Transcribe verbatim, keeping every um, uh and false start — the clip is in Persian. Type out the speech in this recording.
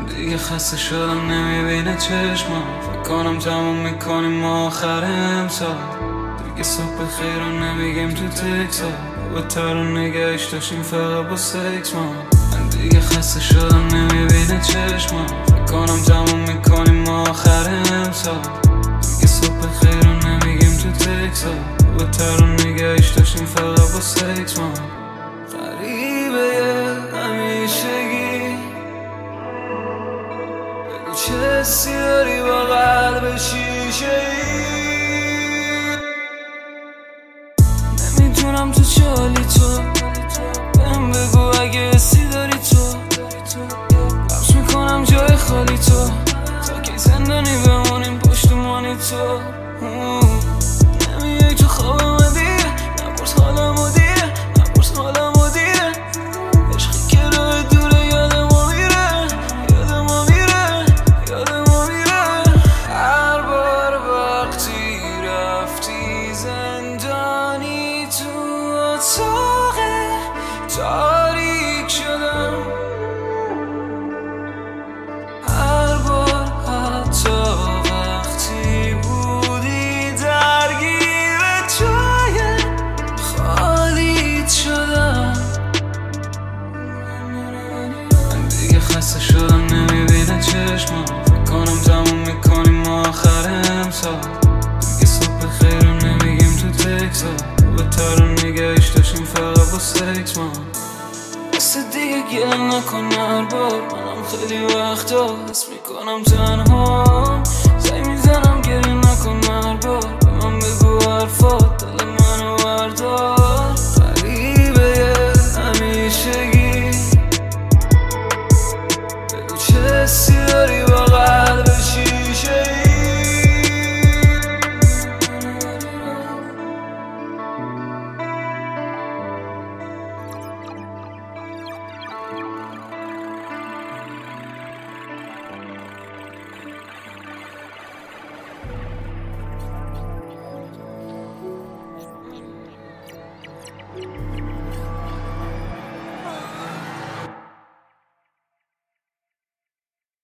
دیگه خسته شدم نمیبینه چشمم. فکر کنم تموم میکنیم ما آخر امسال. دیگه صبح خیر رو نمیگیم تو تکس ها. با تر رو نگهش داشتیم فقط با سکس ما. من دیگه خسته شدم نمیبینه چشمم. فکر کنم تموم میکنیم ما آخر امسال. دیگه صبح خیر رو نمیگیم تو تکس ها. با تر رو نگهش داشتیم فقط با سکس ما. غریبه همیشگی، بگو چه حسی داری با قلب شیشه ای. نمیدونم تو چه حالی تو، بهم بگو اگه حسی داری تو. لبس میکنم جای خالی تو، تا که زندانی بمونیم پشتمانی تو. نمیای تو خوابم دیگه، نپرس حالمو دیگه، نپرس حالمو دیگه. عشقی که راه دوره یاد ما میره، یاد ما میره، یاد ما میره. هر بار وقتی رفتی زندانی تو اتاق تاریک شدم. هر بار حتی وقتی بودی درگیر جای خالیت شدم. من دیگه خسته شدم نمیبینه چشمم. فکر کنم تموم میکنیم ما آخر امسال. دیگه صبح خیر رو نمیگیم تو تکس ها. با تر رو نگهش داشتیم فقط با سکس ما. مثل دیگه گله نکن هر بار، منم خیلی وقتا حس میکنم تنها.